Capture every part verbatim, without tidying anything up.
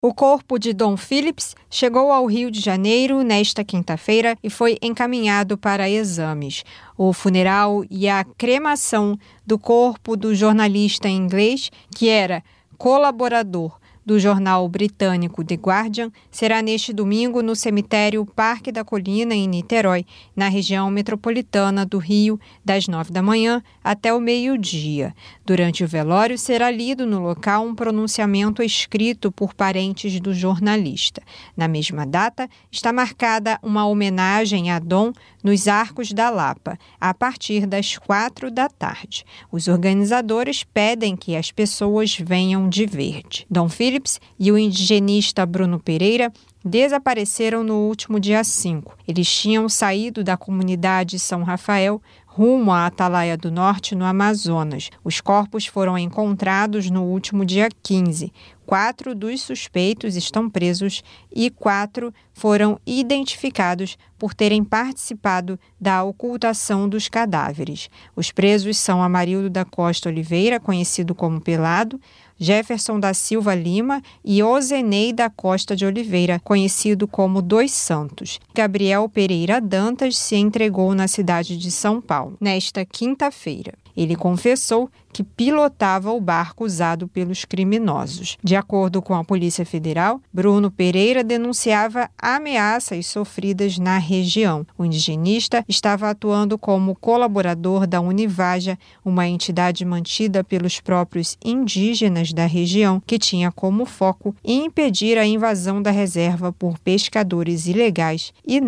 O corpo de Dom Phillips chegou ao Rio de Janeiro nesta quinta-feira e foi encaminhado para exames. O funeral e a cremação do corpo do jornalista inglês, que era colaborador do jornal britânico The Guardian, será neste domingo no cemitério Parque da Colina, em Niterói, na região metropolitana do Rio, das nove da manhã até o meio-dia. Durante o velório, será lido no local um pronunciamento escrito por parentes do jornalista. Na mesma data, está marcada uma homenagem a Dom nos Arcos da Lapa, a partir das quatro da tarde. Os organizadores pedem que as pessoas venham de verde. Dom Phillips e o indigenista Bruno Pereira desapareceram no último dia cinco. Eles tinham saído da comunidade São Rafael rumo à Atalaia do Norte, no Amazonas. Os corpos foram encontrados no último dia quinze. Quatro dos suspeitos estão presos e quatro foram identificados por terem participado da ocultação dos cadáveres. Os presos são Amarildo da Costa Oliveira, conhecido como Pelado, Jefferson da Silva Lima e Ozenei da Costa de Oliveira, conhecido como Dois Santos. Gabriel Pereira Dantas se entregou na cidade de São Paulo nesta quinta-feira. Ele confessou que pilotava o barco usado pelos criminosos. De acordo com a Polícia Federal, Bruno Pereira denunciava ameaças sofridas na região. O indigenista estava atuando como colaborador da Univaja, uma entidade mantida pelos próprios indígenas da região, que tinha como foco impedir a invasão da reserva por pescadores ilegais e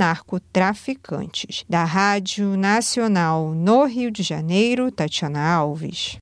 narcotraficantes. Da Rádio Nacional no Rio de Janeiro, Tatiana Alves.